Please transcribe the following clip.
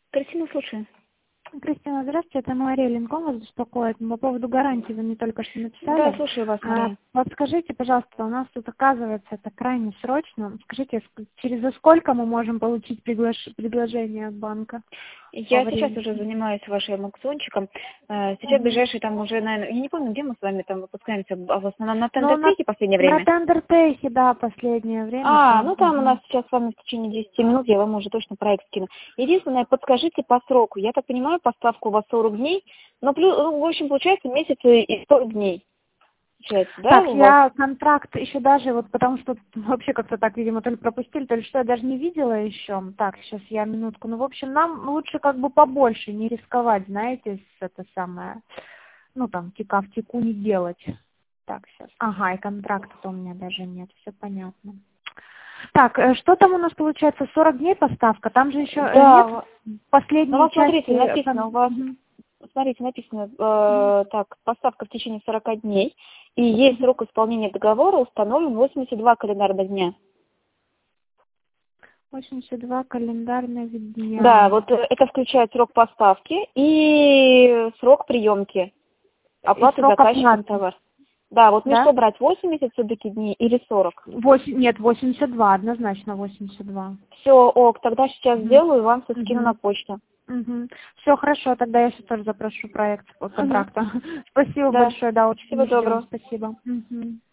Кристина, слушаю. Кристина, здравствуйте, это Мария Ленком вас беспокоит. По поводу гарантии вы мне только что Да, написали. слушаю вас, Мария. Вот скажите, пожалуйста, у нас тут оказывается это крайне срочно. Скажите, через сколько мы можем получить предложение от банка? Я сейчас уже занимаюсь вашим аукциончиком. Сейчас ближайший там уже, наверное, я не помню, где мы с вами там выпускаемся, в основном на Тендер-Тейке в последнее На время? Тендер-Тейке, да, последнее время. Ну там у нас сейчас с вами в течение 10 минут, я вам уже точно проект скину. Единственное, подскажите по сроку. Я так понимаю, поставка у вас 40 дней, но плюс, в общем, получается месяц и 40 дней. Получается, да, Так, у вас? я контракт еще даже, вот потому что вообще как-то так, видимо, то ли пропустили, то ли что, я даже не видела еще. Так, сейчас я минутку. Ну, в общем, нам лучше как бы побольше не рисковать, знаете, это самое, ну, там, тика в тику не делать. Так, сейчас. Ага, и контракта-то у меня даже нет, все понятно. Так, что там у нас получается, 40 дней поставка? Там же еще Да, нет ну последней вот части. смотрите, написано у вас, Мгм. смотрите, написано, так, поставка в течение 40 дней, и есть срок исполнения договора установлен 82 календарных дня. 82 календарных Да, дня. вот это включает срок поставки и срок приемки, И оплаты срок заказчиком оплаты, товар. Да, вот мне да? что брать, 80 все-таки дней или 40? Нет, 82, однозначно 82. Все, ок, тогда сейчас Мгм. сделаю и вам все скину на Мгм. почту. Мгм. Все хорошо, тогда я сейчас тоже запрошу проект Угу. контракта. Спасибо Да, большое, да, очень всего ждем, доброго. спасибо. Мгм.